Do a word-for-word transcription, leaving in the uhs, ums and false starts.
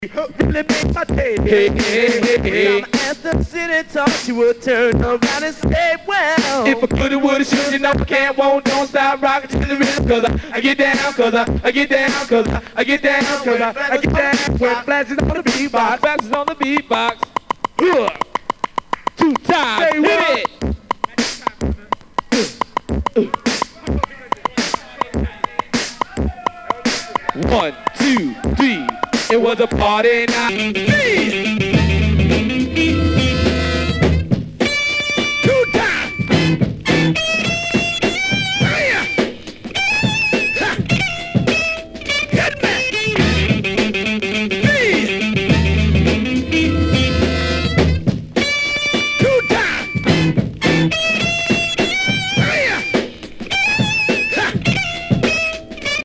Really make my day. Hey, hey, hey, hey. I'm at the city talk, she would turn around and say, well, if I coulda, woulda, shoulda, you know I can't, won't, don't stop rocking to the rhythm. Cause I, I get down, cause I, I get down, cause I, I get down, cause I, I get down. When it flashes on the beatbox, flashes on the beatbox. Uh, two times, hit it. One, two, three. It was a party night. Three.